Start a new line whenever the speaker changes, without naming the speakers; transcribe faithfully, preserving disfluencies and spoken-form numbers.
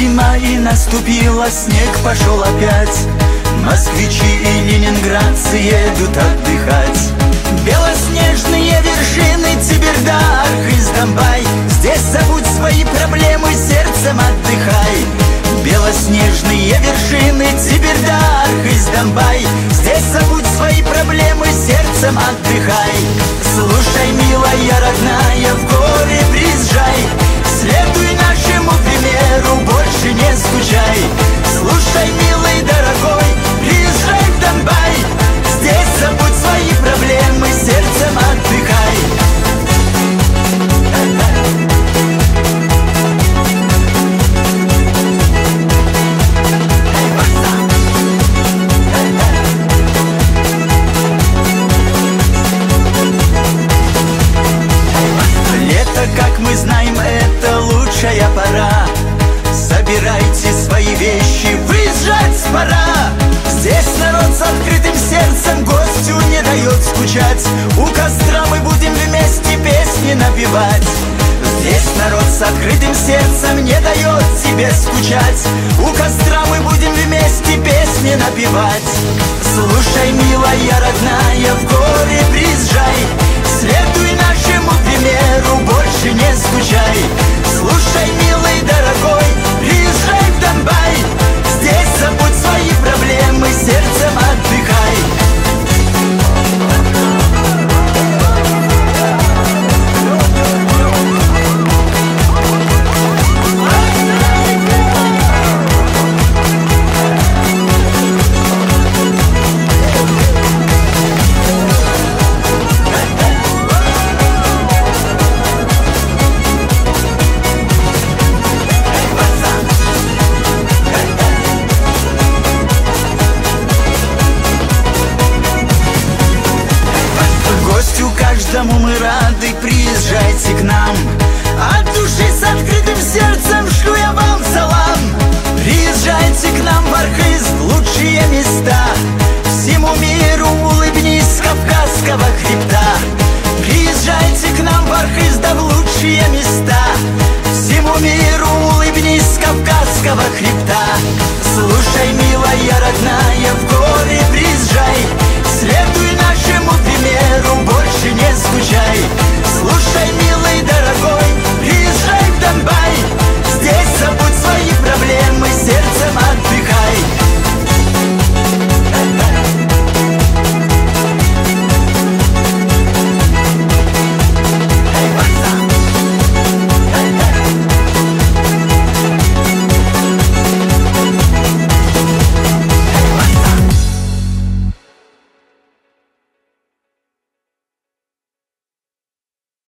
зима и наступила, снег пошел опять. Москвичи и ленинградцы едут отдыхать. Белоснежные вершины Тибердарх и Сдамбай. Здесь забудь свои проблемы, сердцем отдыхай. Белоснежные вершины Тибердарх и Сдамбай. Здесь забудь свои проблемы, сердцем отдыхай. Слушай, милая родная, в горы приезжай. Следуй нашему примеру, больше не скучай. Слушай, милый, дорогой, приезжай в Донбай. Здесь забудь свои проблемы, сердцем отдыхай. Лето, как мы знаем, это лучшая пора. Собирайте свои вещи, выезжать пора. Здесь народ с открытым сердцем гостю не дает скучать. У костра мы будем вместе песни напевать. Здесь народ с открытым сердцем не дает тебе скучать. У костра мы будем вместе песни напевать. Слушай, милая родная, в горы приезжай. Следуй нашему примеру, больше не скучай.